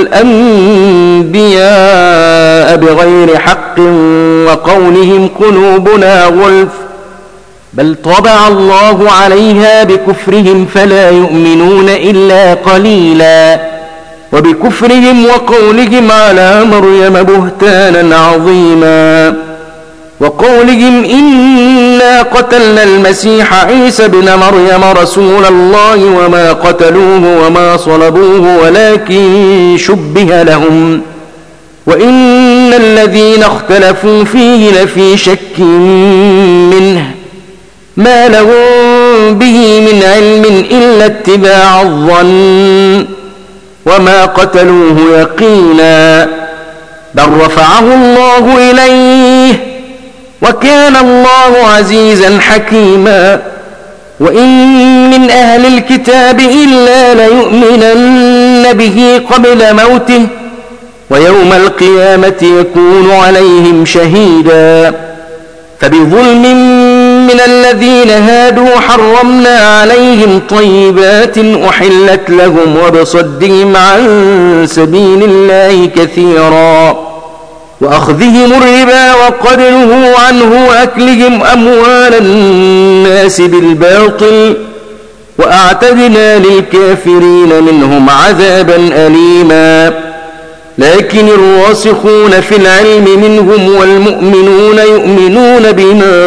الأنبياء بغير حق وقولهم قلوبنا غلف بل طبع الله عليها بكفرهم فلا يؤمنون إلا قليلا. وبكفرهم وقولهم على مريم بهتانا عظيما وقولهم إنا قتلنا المسيح عيسى ابن مريم رسول الله وما قتلوه وما صلبوه ولكن شبه لهم وإن الذين اختلفوا فيه لفي شك منه ما لهم به من علم إلا اتباع الظن وما قتلوه يقينا بل رفعه الله إليه وكان الله عزيزا حكيما. وإن من أهل الكتاب إلا ليؤمنن به قبل موته ويوم القيامة يكون عليهم شهيدا. فبظلم من الذين هادوا حرمنا عليهم طيبات أحلت لهم وبصدهم عن سبيل الله كثيرا وأخذهم الربا وقد نهوا عنه وأكلهم أموال الناس بالباطل وأعتدنا للكافرين منهم عذابا أليما. لكن الراسخون في العلم منهم والمؤمنون يؤمنون بما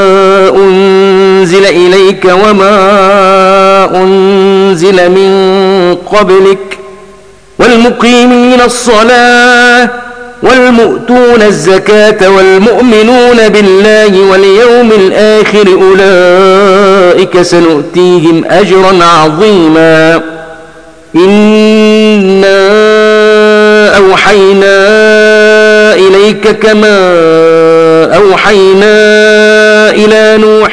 أنزل إليك وما أنزل من قبلك والمقيمين الصلاة والمؤتون الزكاة والمؤمنون بالله واليوم الآخر أولئك سنؤتيهم أجرا عظيما. إنا أوحينا إليك كما أوحينا إلى نوح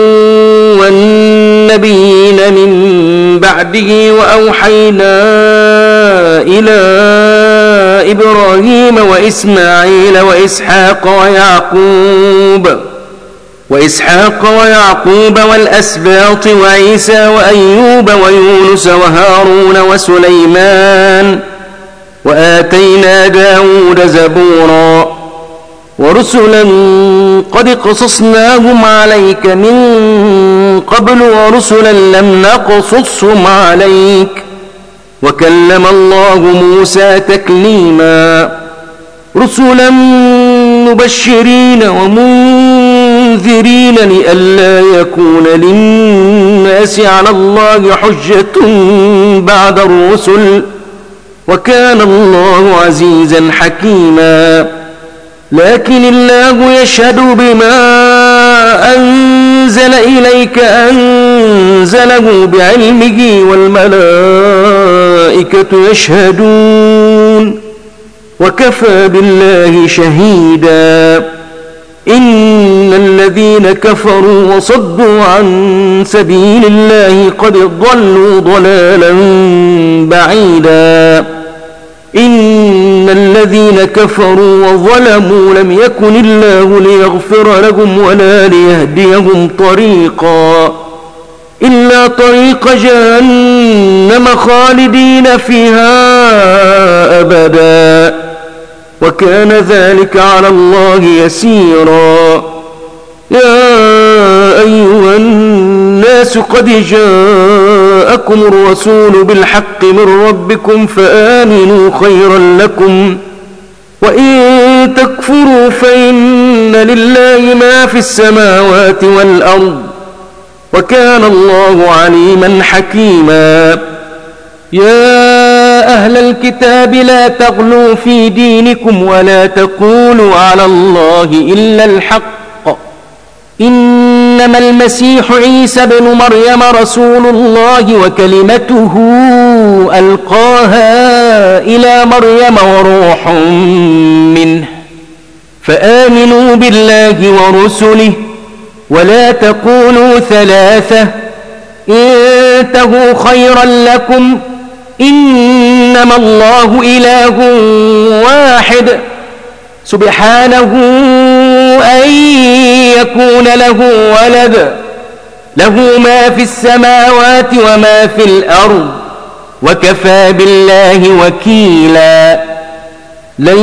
والنبيين من بعده وأوحينا إلى إبراهيم وإسماعيل وإسحاق ويعقوب وإسحاق ويعقوب والأسباط وعيسى وأيوب ويونس وهارون وسليمان وآتينا داود زبورا ورسلا قد قصصناهم عليك من قبل ورسلا لم نقصصهم عليك وكلم الله موسى تكليما رسلا مبشرين ومنذرين لئلا يكون للناس على الله حجة بعد الرسل وكان الله عزيزا حكيما لكن الله يشهد بما أنزل إليك أنزله بعلمه والملائكة يشهدون وكفى بالله شهيدا إن الذين كفروا وصدوا عن سبيل الله قد ضلوا ضلالا بعيدا إن الذين كفروا وظلموا لم يكن الله ليغفر لهم ولا ليهديهم طريقا إلا طريق جهنم خالدين فيها أبدا وكان ذلك على الله يسيرا يا أيها الناس قد جاءكم الرسول بالحق من ربكم فآمنوا خيرا لكم وإن تكفروا فإن لله ما في السماوات والأرض وكان الله عليما حكيما يا أهل الكتاب لا تغلوا في دينكم ولا تقولوا على الله إلا الحق إنما المسيح عيسى بن مريم رسول الله وكلمته ألقاها إلى مريم وروح منه فآمنوا بالله ورسله ولا تقولوا ثلاثة انتهوا خيرا لكم إنما الله إله واحد سبحانه أن يكون له ولد له ما في السماوات وما في الأرض وكفى بالله وكيلا لن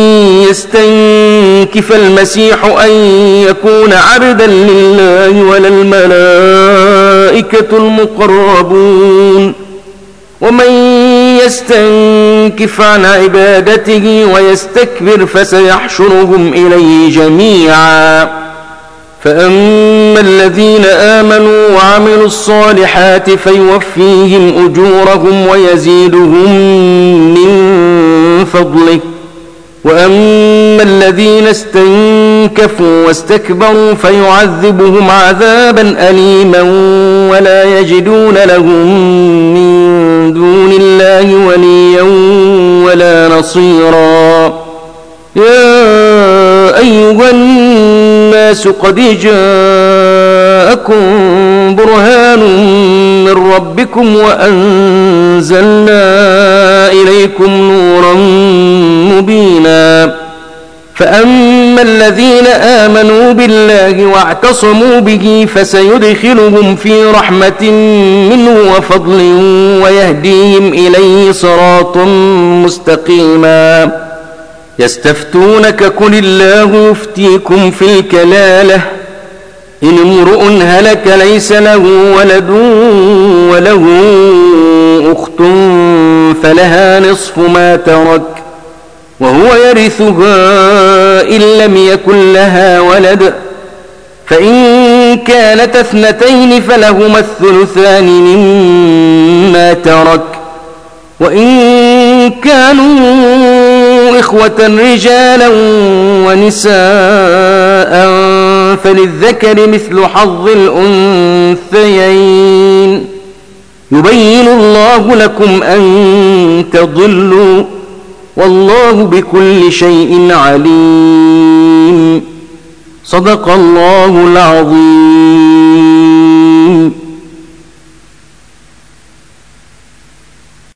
يستنكف المسيح أن يكون عبدا لله ولا الملائكة المقربون ومن يستنكف عن عبادته ويستكبر فسيحشرهم إليه جميعا فأما الذين آمنوا وعملوا الصالحات فيوفيهم أجورهم ويزيدهم من فضله وأما الذين استنكفوا واستكبروا فيعذبهم عذابا أليما ولا يجدون لهم من دون الله وليا ولا نصيرا يا أيها الناس قد جاءكم برهان من ربكم وأنزلنا إليكم نورا مبينا فأما الذين آمنوا بالله واعتصموا به فسيدخلهم في رحمة منه وفضل ويهديهم إليه صراطا مستقيما يستفتونك قل الله يفتيكم في الكلالة إن امرؤ هلك ليس له ولد وله أخت فلها نصف ما ترك وهو يرثها إن لم يكن لها ولد فإن كانت اثنتين فلهما الثلثان مما ترك وإن كانوا إخوة رجالا ونساء فللذكر مثل حظ الأنثيين يبين الله لكم أن تضلوا والله بكل شيء عليم صدق الله العظيم.